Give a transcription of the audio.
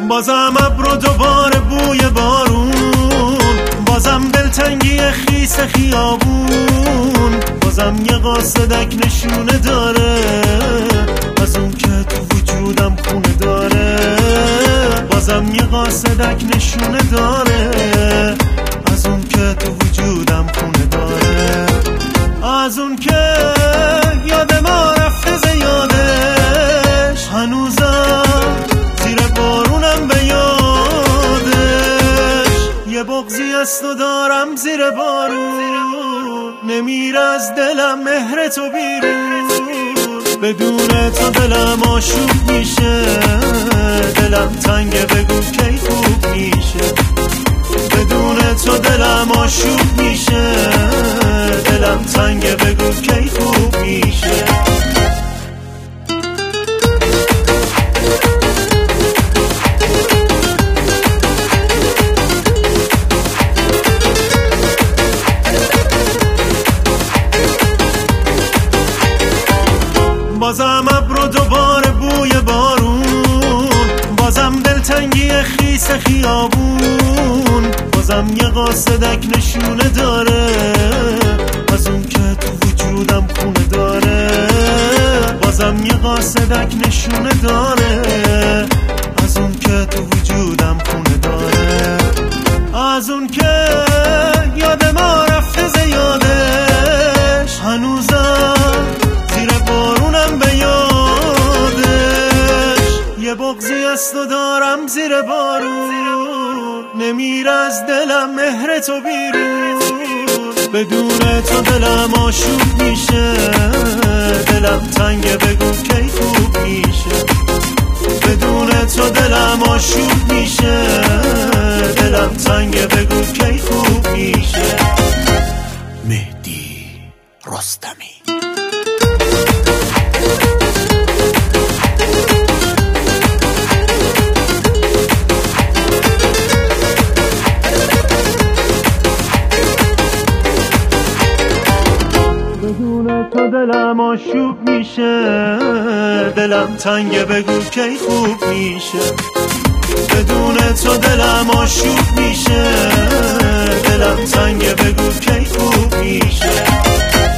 بازم ابر و دوباره بوی بارون، بازم دلتنگی خیس خیابون، بازم یه قاصدک نشونه داره از اون که تو وجودم خونه داره، بازم یه قاصدک نشونه داره از اون که تو وجودم خونه داره، از اون که یاد ما رفته زیادش، هنوزم زیر بارونم به یادش، یه بغضی است و دارم زیر بارون، نمیره از دلم مهر تو بیرون، بدون تو دلم آشوب میشه، دلم تنگه بگو کی خوب میشه، بدون تو دلم آشوب میشه، دلم تنگه بگو کی خوب میشه. بازم ابر و دوباره بوی بارون، بازم دلتنگی خیس خیابون، بازم یه قاصدک نشونه داره از اون که تو وجودم خونه داره، بازم یه قاصدک نشونه داره از اون که تو وجودم خونه داره، از اون که یاد ما رفته زیادش، هنوزم زیر بارونم به یادش، یه بغضی است و دارم زیر بارون، نمیره از دلم مهر تو بیرون، بدون تو دلم آشوب میشه، دلم تنگه بگو کی خوب میشه، بدون تو دلم آشوب میشه، دلم تنگه بگو کی خوب میشه. مهدی رستمی. بدون تو دلم آشوب میشه، دلم تنگه بگو کی خوب میشه، بدون تو دلم آشوب میشه، دلم تنگه بگو کی خوب میشه.